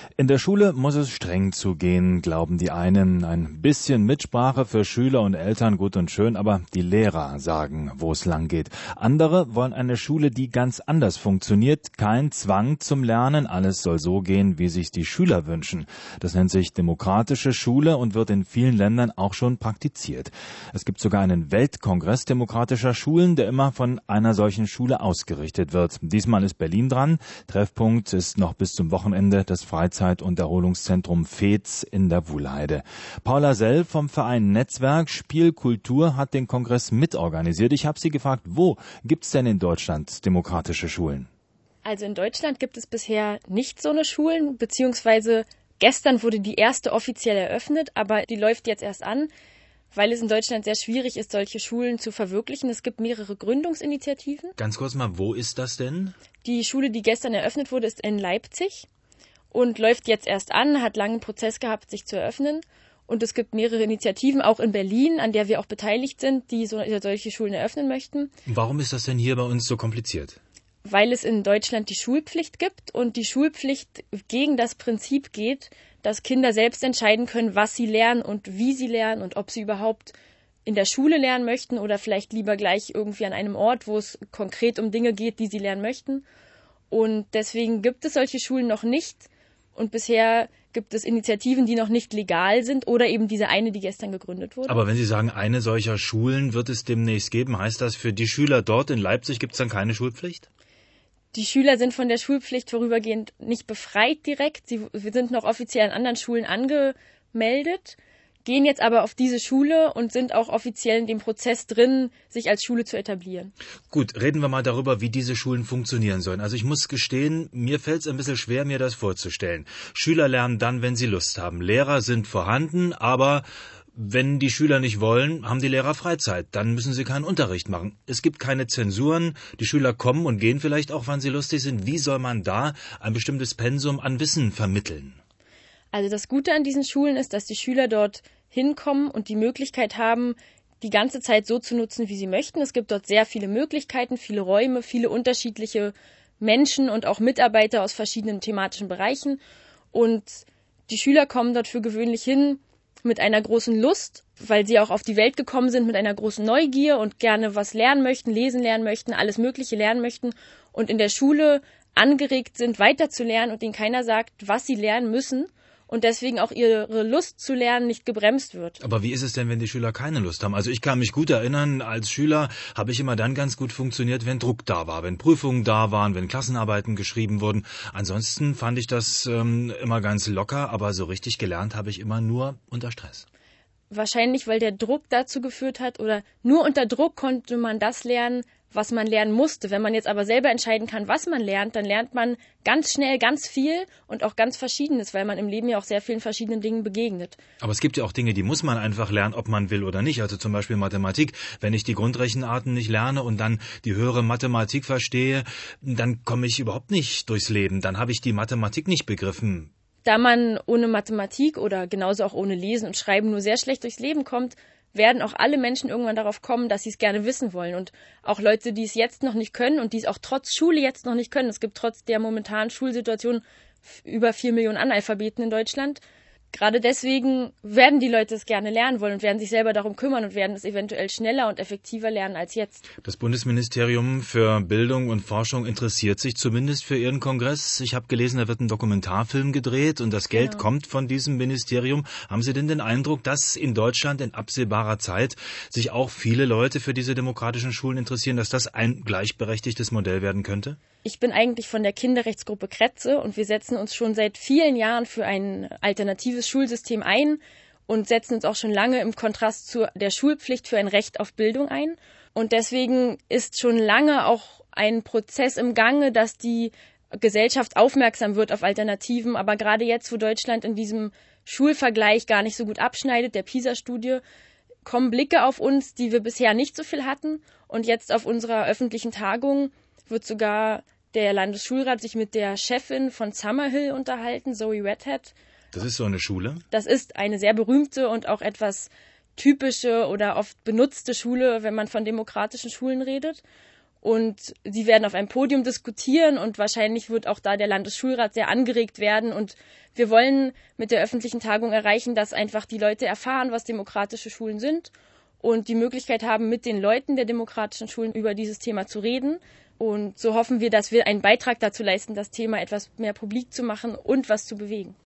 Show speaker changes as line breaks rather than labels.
In der Schule muss es streng zugehen, glauben die einen. Ein bisschen Mitsprache für Schüler und Eltern gut und schön, aber die Lehrer sagen, wo es lang geht. Andere wollen eine Schule, die ganz anders funktioniert. Kein Zwang zum Lernen, alles soll so gehen, wie sich die Schüler wünschen. Das nennt sich demokratische Schule und wird in vielen Ländern auch schon praktiziert. Es gibt sogar einen Weltkongress demokratischer Schulen, der immer von einer solchen Schule ausgerichtet wird. Diesmal ist Berlin dran. Treffpunkt ist noch bis zum Wochenende das Freizeit- und Erholungszentrum Veetz in der Wuhlheide. Paula Sell vom Verein Netzwerk Spielkultur hat den Kongress mitorganisiert. Ich habe sie gefragt, wo gibt's denn in Deutschland demokratische Schulen?
Also in Deutschland gibt es bisher nicht so eine Schulen, beziehungsweise gestern wurde die erste offiziell eröffnet, aber die läuft jetzt erst an, weil es in Deutschland sehr schwierig ist, solche Schulen zu verwirklichen. Es gibt mehrere Gründungsinitiativen.
Ganz kurz mal, wo ist das denn?
Die Schule, die gestern eröffnet wurde, ist in Leipzig und läuft jetzt erst an, hat langen Prozess gehabt, sich zu eröffnen. Und es gibt mehrere Initiativen, auch in Berlin, an der wir auch beteiligt sind, die solche Schulen eröffnen möchten.
Warum ist das denn hier bei uns so kompliziert?
Weil es in Deutschland die Schulpflicht gibt und die Schulpflicht gegen das Prinzip geht, dass Kinder selbst entscheiden können, was sie lernen und wie sie lernen und ob sie überhaupt in der Schule lernen möchten oder vielleicht lieber gleich irgendwie an einem Ort, wo es konkret um Dinge geht, die sie lernen möchten. Und deswegen gibt es solche Schulen noch nicht. Und bisher gibt es Initiativen, die noch nicht legal sind oder eben diese eine, die gestern gegründet wurde.
Aber wenn Sie sagen, eine solcher Schulen wird es demnächst geben, heißt das, für die Schüler dort in Leipzig gibt es dann keine Schulpflicht?
Die Schüler sind von der Schulpflicht vorübergehend nicht befreit direkt. Wir sind noch offiziell an anderen Schulen angemeldet, gehen jetzt aber auf diese Schule und sind auch offiziell in dem Prozess drin, sich als Schule zu etablieren.
Gut, reden wir mal darüber, wie diese Schulen funktionieren sollen. Also ich muss gestehen, mir fällt es ein bisschen schwer, mir das vorzustellen. Schüler lernen dann, wenn sie Lust haben. Lehrer sind vorhanden, aber wenn die Schüler nicht wollen, haben die Lehrer Freizeit. Dann müssen sie keinen Unterricht machen. Es gibt keine Zensuren. Die Schüler kommen und gehen vielleicht auch, wann sie lustig sind. Wie soll man da ein bestimmtes Pensum an Wissen vermitteln?
Also das Gute an diesen Schulen ist, dass die Schüler dort hinkommen und die Möglichkeit haben, die ganze Zeit so zu nutzen, wie sie möchten. Es gibt dort sehr viele Möglichkeiten, viele Räume, viele unterschiedliche Menschen und auch Mitarbeiter aus verschiedenen thematischen Bereichen. Und die Schüler kommen dort für gewöhnlich hin mit einer großen Lust, weil sie auch auf die Welt gekommen sind mit einer großen Neugier und gerne was lernen möchten, lesen lernen möchten, alles Mögliche lernen möchten und in der Schule angeregt sind, weiterzulernen und ihnen keiner sagt, was sie lernen müssen. Und deswegen auch ihre Lust zu lernen nicht gebremst wird.
Aber wie ist es denn, wenn die Schüler keine Lust haben? Also ich kann mich gut erinnern, als Schüler habe ich immer dann ganz gut funktioniert, wenn Druck da war, wenn Prüfungen da waren, wenn Klassenarbeiten geschrieben wurden. Ansonsten fand ich das immer ganz locker, aber so richtig gelernt habe ich immer nur unter Stress.
Wahrscheinlich, weil der Druck dazu geführt hat oder nur unter Druck konnte man das lernen, was man lernen musste. Wenn man jetzt aber selber entscheiden kann, was man lernt, dann lernt man ganz schnell ganz viel und auch ganz Verschiedenes, weil man im Leben ja auch sehr vielen verschiedenen Dingen begegnet.
Aber es gibt ja auch Dinge, die muss man einfach lernen, ob man will oder nicht. Also zum Beispiel Mathematik. Wenn ich die Grundrechenarten nicht lerne und dann die höhere Mathematik verstehe, dann komme ich überhaupt nicht durchs Leben. Dann habe ich die Mathematik nicht begriffen.
Da man ohne Mathematik oder genauso auch ohne Lesen und Schreiben nur sehr schlecht durchs Leben kommt, werden auch alle Menschen irgendwann darauf kommen, dass sie es gerne wissen wollen. Und auch Leute, die es jetzt noch nicht können und die es auch trotz Schule jetzt noch nicht können. Es gibt trotz der momentanen Schulsituation über 4 Millionen Analphabeten in Deutschland. Gerade deswegen werden die Leute es gerne lernen wollen und werden sich selber darum kümmern und werden es eventuell schneller und effektiver lernen als jetzt.
Das Bundesministerium für Bildung und Forschung interessiert sich zumindest für Ihren Kongress. Ich habe gelesen, da wird ein Dokumentarfilm gedreht und das Geld kommt von diesem Ministerium. Haben Sie denn den Eindruck, dass in Deutschland in absehbarer Zeit sich auch viele Leute für diese demokratischen Schulen interessieren, dass das ein gleichberechtigtes Modell werden könnte?
Ich bin eigentlich von der Kinderrechtsgruppe Kretze und wir setzen uns schon seit vielen Jahren für ein alternatives Schulsystem ein und setzen uns auch schon lange im Kontrast zu der Schulpflicht für ein Recht auf Bildung ein. Und deswegen ist schon lange auch ein Prozess im Gange, dass die Gesellschaft aufmerksam wird auf Alternativen. Aber gerade jetzt, wo Deutschland in diesem Schulvergleich gar nicht so gut abschneidet, der PISA-Studie, kommen Blicke auf uns, die wir bisher nicht so viel hatten. Und jetzt auf unserer öffentlichen Tagung wird sogar der Landesschulrat sich mit der Chefin von Summerhill unterhalten, Zoe Redhead.
Das ist so eine Schule?
Das ist eine sehr berühmte und auch etwas typische oder oft benutzte Schule, wenn man von demokratischen Schulen redet. und sie werden auf einem Podium diskutieren und wahrscheinlich wird auch da der Landesschulrat sehr angeregt werden und wir wollen mit der öffentlichen Tagung erreichen, dass einfach die Leute erfahren, was demokratische Schulen sind und die Möglichkeit haben, mit den Leuten der demokratischen Schulen über dieses Thema zu reden. Und so hoffen wir, dass wir einen Beitrag dazu leisten, das Thema etwas mehr publik zu machen und was zu bewegen.